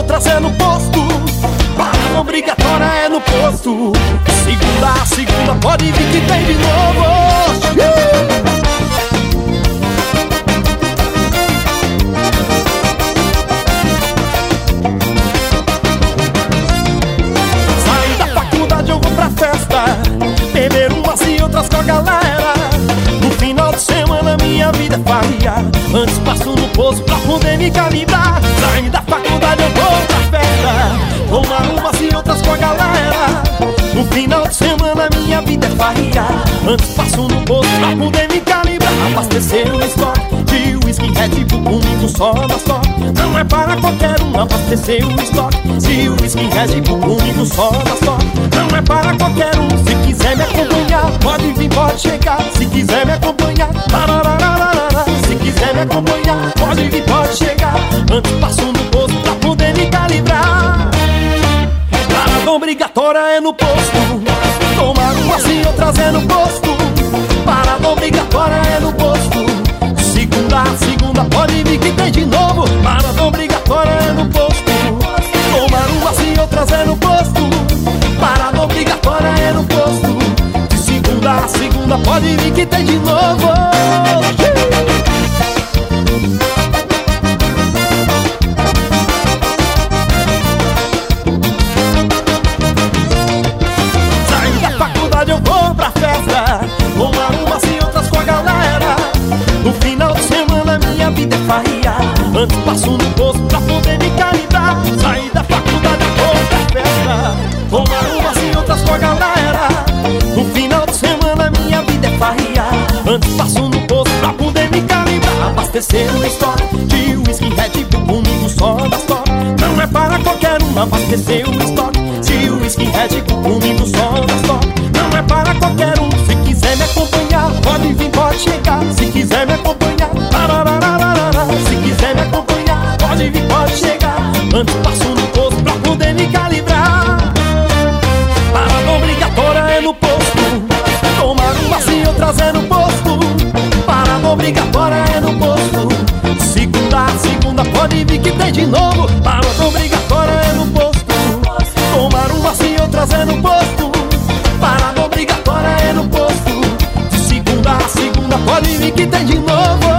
outras é no posto. Parada obrigatória é no posto. Segunda a segunda pode vir que tem de novo. Saí da faculdade, eu vou pra festa, beber umas e outras com a galera. No final de semana minha vida é farria. Antes passo no posto pra poder me calibrar. Saí da faculdade, eu vou pra festa, tomar umas e outras com a galera. No final de semana minha vida é farria. Antes passo no posto pra poder me calibrar. Abastecer o estoque de whisky Red Bull comigo só na sorte. Não é para qualquer um abastecer o estoque de whisky Red Bull comigo só na sorte. Não é para qualquer um. Se quiser me acompanhar, pode vir, pode chegar. Se quiser me acompanhar, se quiser me acompanhar, pode vir, pode chegar. Antes passo no posto pra poder me calibrar. Parada obrigatória é no posto. Tomar umas e outras é no posto. Parada obrigatória é no posto. Segunda a segunda pode vir que tem de novo. Parada obrigatória é no posto. Tomar umas e outras é no posto. Parada obrigatória é no posto. De segunda a segunda pode vir que tem de novo. Eu vou pra festa, tomar umas e outras com a galera. No final de semana minha vida é farria. Antes passo no posto pra poder me calibrar. Saí da faculdade, eu vou pra festa, tomar umas e outras com a galera. No final de semana minha vida é farria. Antes passo no posto pra poder me calibrar. Abastecer o estoque de whisky Red Bull comigo só na sorte. Não é para qualquer um abastecer o estoque de whisky Red Bull comigo só na sorte. Não é para qualquer um. Se quiser me acompanhar, pode vir, pode chegar. Se quiser me acompanhar, se quiser me acompanhar, pode vir, pode chegar. Antes passo no posto pra poder me calibrar. Parada obrigatória é no posto. Tomar umas e outras é no posto. Parada obrigatória é no posto. Segunda a segunda pode vir que tem de novo. Parada obrigatória é no posto. Tomar umas e outras é no posto. Parada obrigatória é no posto. De segunda a segunda pode vir que tem de novo.